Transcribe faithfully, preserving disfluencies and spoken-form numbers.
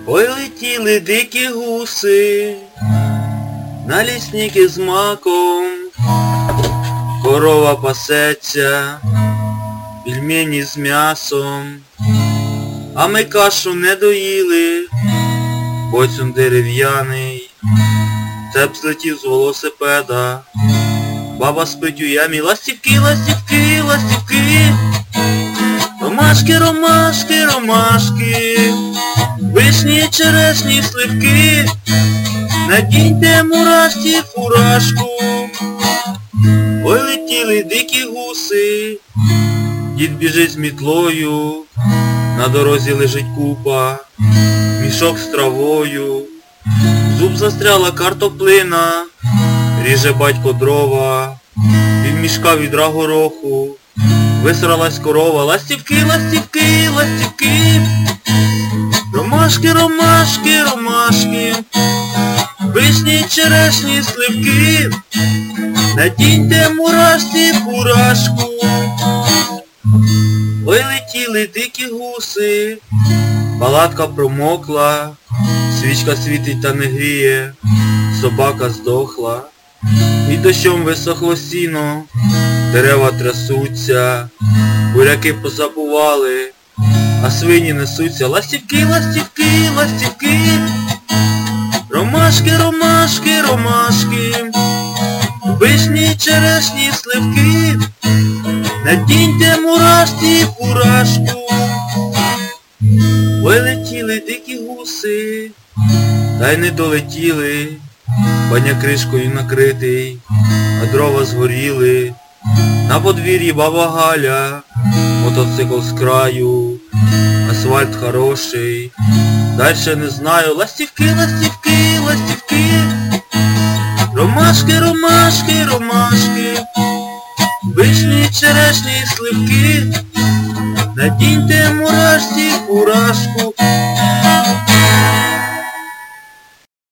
Ой, летіли дикі гуси на лісники з маком, корова пасеться, пельмені з м'ясом, а ми кашу не доїли, боцюн дерев'яний, цеп злетів з велосипеда, баба спить у ямі, ластівки, ластівки, ластівки, ромашки, ромашки, ромашки, вишні, черешні, сливки, надіньте мурашці фуражку. Ой, летіли дикі гуси, дід біжить з мітлою, на дорозі лежить купа, мішок з травою, зуб застряла картоплина, ріже батько дрова, півмішка відра гороху, висралась корова, ластівки, ластівки, ластівки, ромашки, ромашки, ромашки, вишні, черешні, сливки, надіньте мурашці фуражку. Ой, летіли дикі гуси, палатка промокла, свічка світить та не гріє, собака здохла, і дощом висохло сіно, дерева трясуться, буряки позабували, а свині несуться, ластівки, ластівки, ластівки, ромашки, ромашки, ромашки, вишні, черешні, сливки, надіньте мурашці фуражку. Ой, летіли дикі гуси, та й не долетіли, баня кришкою накритий, а дрова згоріли, на подвір'ї баба Галя, мотоцикл з краю, асфальт хороший, дальше не знаю, ластівки, ластівки, ластівки, ромашки, ромашки, ромашки, вишні, черешні, сливки, надіньте мурашці фуражку.